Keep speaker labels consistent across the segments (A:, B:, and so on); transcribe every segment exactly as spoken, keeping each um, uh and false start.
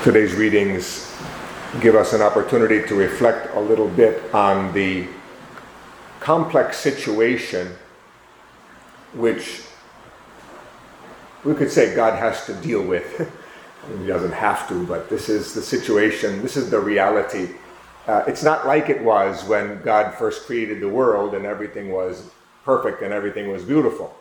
A: Today's readings give us an opportunity to reflect a little bit on the complex situation which we could say God has to deal with. He doesn't have to, but this is the situation, this is the reality. Uh, it's not like it was when God first created the world and everything was perfect and everything was beautiful.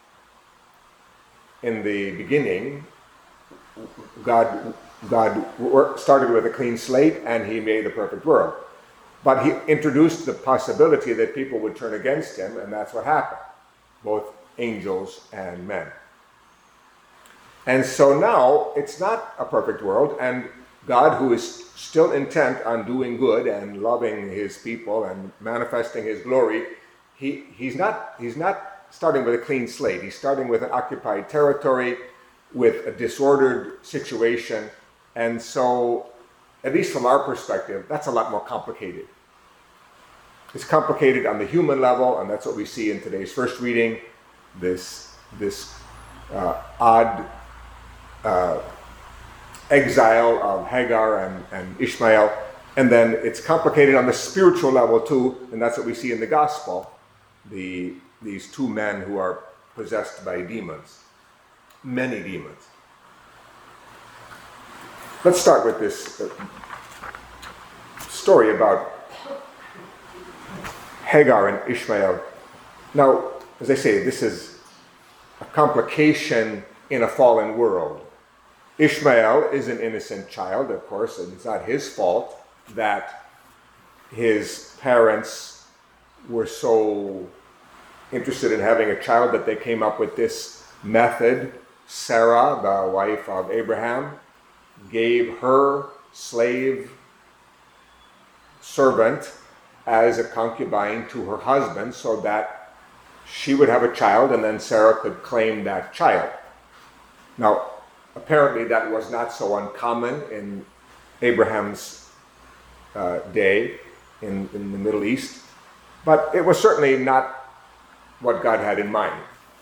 A: In the beginning, God God started with a clean slate and he made a perfect world. But he introduced the possibility that people would turn against him, and that's what happened, both angels and men. And so now it's not a perfect world, and God, who is still intent on doing good and loving his people and manifesting his glory, he, he's not he's not starting with a clean slate. He's starting with an occupied territory, with a disordered situation. And so, at least from our perspective, that's a lot more complicated. It's complicated on the human level, and that's what we see in today's first reading, this, this uh, odd uh, exile of Hagar and, and Ishmael. And then it's complicated on the spiritual level too, and that's what we see in the gospel, the, these two men who are possessed by demons, many demons. Let's start with this story about Hagar and Ishmael. Now, as I say, this is a complication in a fallen world. Ishmael is an innocent child, of course, and it's not his fault that his parents were so interested in having a child that they came up with this method. Sarah, the wife of Abraham, gave her slave servant as a concubine to her husband so that she would have a child and then Sarah could claim that child. Now, apparently that was not so uncommon in Abraham's uh, day in, in the Middle East, but it was certainly not what God had in mind.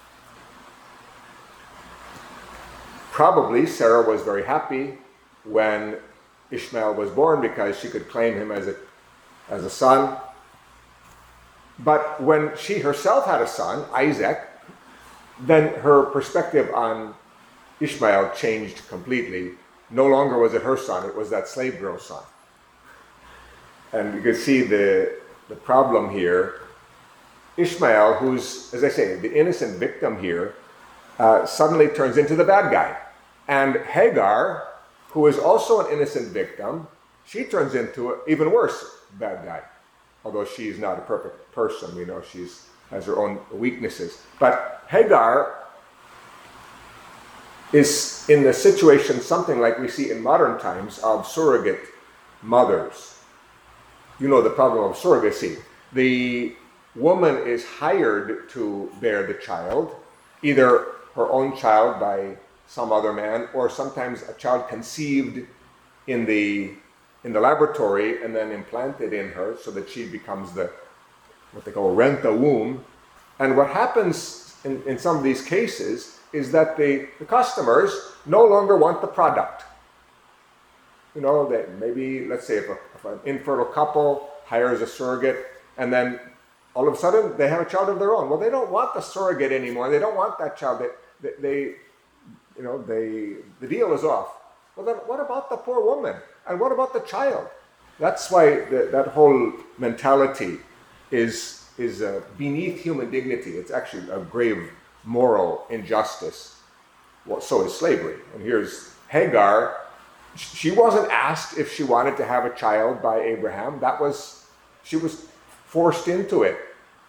A: Probably Sarah was very happy when Ishmael was born because she could claim him as a, as a son. But when she herself had a son, Isaac, then her perspective on Ishmael changed completely. No longer was it her son, it was that slave girl's son. And you can see the, the problem here. Ishmael, who's, as I say, the innocent victim here, uh, suddenly turns into the bad guy. And Hagar, who is also an innocent victim, she turns into an even worse bad guy. Although she's not a perfect person, we know she has her own weaknesses. But Hagar is in the situation something like we see in modern times of surrogate mothers. You know the problem of surrogacy. The woman is hired to bear the child, either her own child by some other man, or sometimes a child conceived in the in the laboratory and then implanted in her so that she becomes the what they call rent a womb. And what happens in, in some of these cases is that the, the customers no longer want the product. You know, that maybe, let's say if, a, if an infertile couple hires a surrogate and then all of a sudden they have a child of their own. Well, they don't want the surrogate anymore. They don't want that child. They, they, they you know, they, the deal is off. Well, then what about the poor woman? And what about the child? That's why the, that whole mentality is, is uh, beneath human dignity. It's actually a grave moral injustice. Well, so is slavery. And here's Hagar. She wasn't asked if she wanted to have a child by Abraham. That was, she was forced into it.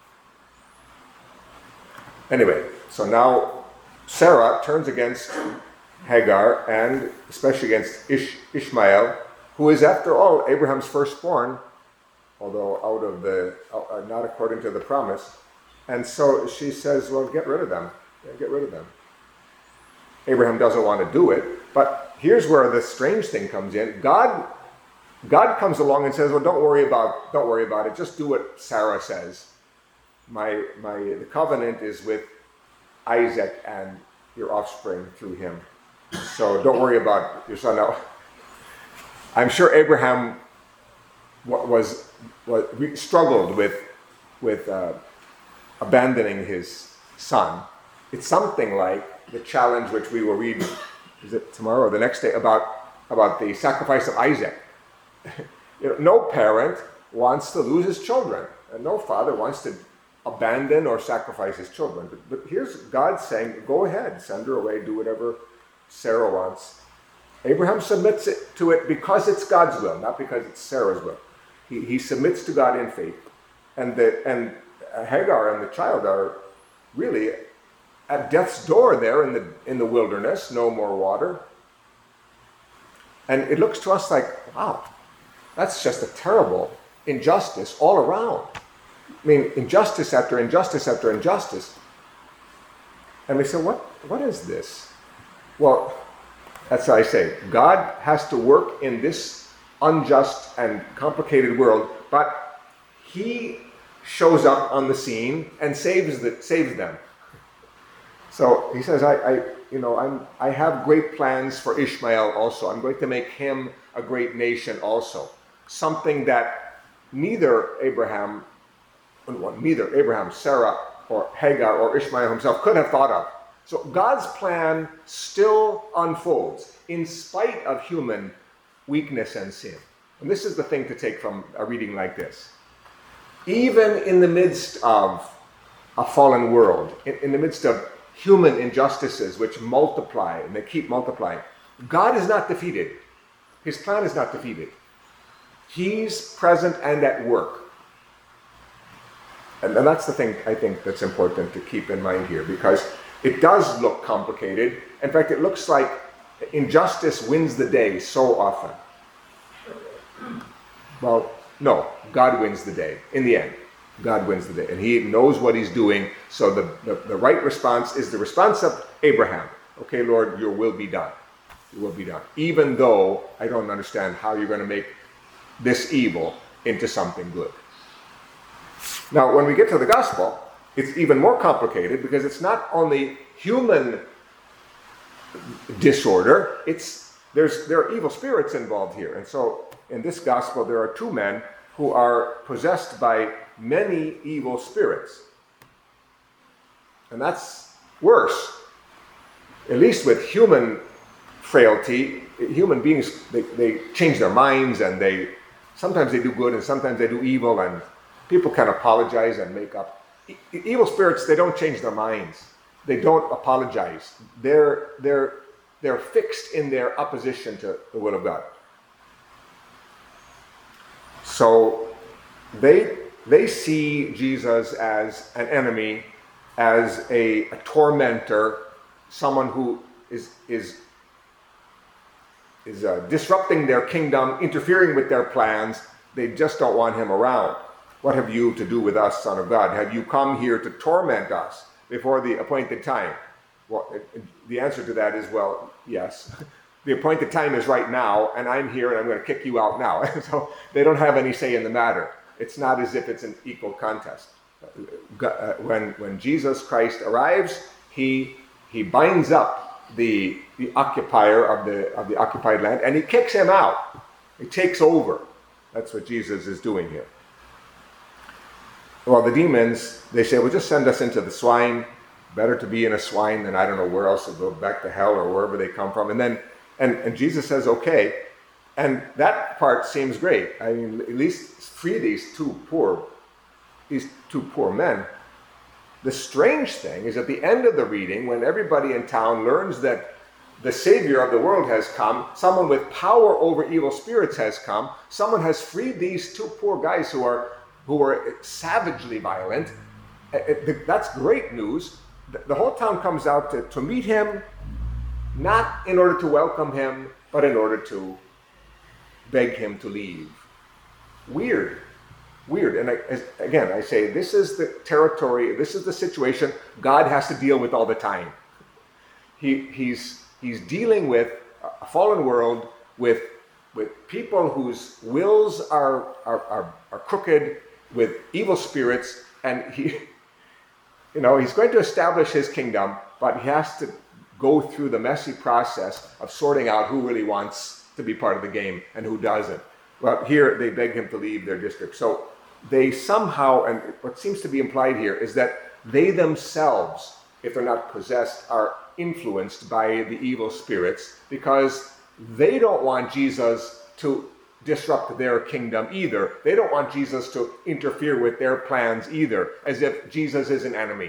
A: Anyway, so now Sarah turns against Hagar and especially against Ish- Ishmael, who is after all Abraham's firstborn, although out of the, uh, not according to the promise. And so she says, well, get rid of them. Yeah, get rid of them. Abraham doesn't want to do it, but here's where the strange thing comes in. God, God comes along and says, well, don't worry about, don't worry about it. Just do what Sarah says. My, my, the covenant is with Isaac and your offspring through him. So don't worry about your son. Now, I'm sure Abraham was, was struggled with with uh, abandoning his son. It's something like the challenge which we will read, is it tomorrow or the next day, about about the sacrifice of Isaac. You know, no parent wants to lose his children, and no father wants to abandon or sacrifice his children. But, but here's God saying, go ahead, send her away, do whatever Sarah wants. Abraham submits it to it because it's God's will, not because it's Sarah's will. He, he submits to God in faith. And, the, and Hagar and the child are really at death's door there in the, in the wilderness, no more water. And it looks to us like, wow, that's just a terrible injustice all around. I mean, injustice after injustice after injustice. And we say, what, what is this? Well, that's what I say. God has to work in this unjust and complicated world, but he shows up on the scene and saves the, saves them. So he says, I, I you know, I'm, I have great plans for Ishmael also. I'm going to make him a great nation also. Something that neither Abraham, well, neither Abraham, Sarah, or Hagar, or Ishmael himself could have thought of. So God's plan still unfolds in spite of human weakness and sin. And this is the thing to take from a reading like this. Even in the midst of a fallen world, in, in the midst of human injustices which multiply and they keep multiplying, God is not defeated. His plan is not defeated. He's present and at work. And, and that's the thing I think that's important to keep in mind here, because it does look complicated. In fact, it looks like injustice wins the day so often. Well, no, God wins the day. In the end, God wins the day. And he knows what he's doing. So the, the, the right response is the response of Abraham. Okay, Lord, your will be done. Your will be done. Even though I don't understand how you're going to make this evil into something good. Now, when we get to the gospel, it's even more complicated, because it's not only human disorder, it's there's there are evil spirits involved here. And so in this gospel, there are two men who are possessed by many evil spirits. And that's worse. At least with human frailty, human beings, they, they change their minds, and they sometimes they do good and sometimes they do evil, and people can apologize and make up. E- evil spirits, they don't change their minds. They don't apologize. They're, they're, they're fixed in their opposition to the will of God. So they, they see Jesus as an enemy, as a, a tormentor, someone who is, is, is uh, disrupting their kingdom, interfering with their plans. They just don't want him around. What have you to do with us, Son of God? Have you come here to torment us before the appointed time? Well, it, it, the answer to that is, well, yes. The appointed time is right now, and I'm here, and I'm going to kick you out now. So they don't have any say in the matter. It's not as if it's an equal contest. Uh, when, when Jesus Christ arrives, he, he binds up the, the occupier of the, of the occupied land, and he kicks him out. He takes over. That's what Jesus is doing here. Well, the demons, they say, well, just send us into the swine. Better to be in a swine than I don't know where else, to go back to hell or wherever they come from. And then, and, and Jesus says, okay. And that part seems great. I mean, at least free these two poor, these two poor men. The strange thing is, at the end of the reading, when everybody in town learns that the Savior of the world has come, someone with power over evil spirits has come, someone has freed these two poor guys who are who were savagely violent. That's great news. The whole town comes out to, to meet him, not in order to welcome him, but in order to beg him to leave. Weird. Weird. And I, as, again, I say, this is the territory, this is the situation God has to deal with all the time. He, he's, he's dealing with a fallen world, with, with people whose wills are, are, are, are crooked, with evil spirits, and he, you know, he's going to establish his kingdom, but he has to go through the messy process of sorting out who really wants to be part of the game and who doesn't. Well, here they beg him to leave their district. So they somehow, and what seems to be implied here is that they themselves, if they're not possessed, are influenced by the evil spirits because they don't want Jesus to disrupt their kingdom either. They don't want Jesus to interfere with their plans either, as if Jesus is an enemy.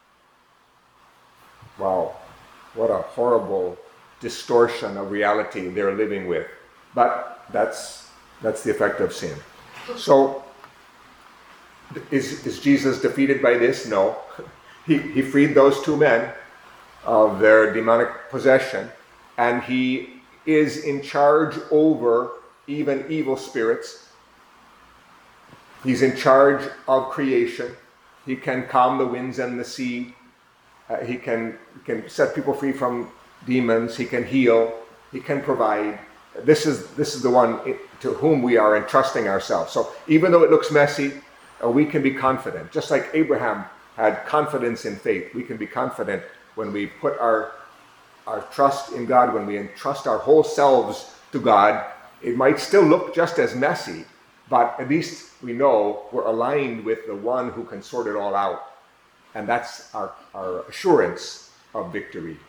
A: Wow, what a horrible distortion of reality they're living with. But that's that's the effect of sin. So, is, is Jesus defeated by this? No. He, he freed those two men of their demonic possession, and he is in charge over even evil spirits. He's in charge of creation. He can calm the winds and the sea. Uh, he can, can set people free from demons. He can heal. He can provide. This is, this is the one to whom we are entrusting ourselves. So even though it looks messy, uh, we can be confident. Just like Abraham had confidence in faith, we can be confident when we put our, our trust in God, when we entrust our whole selves to God. It might still look just as messy, but at least we know we're aligned with the one who can sort it all out. And that's our, our assurance of victory.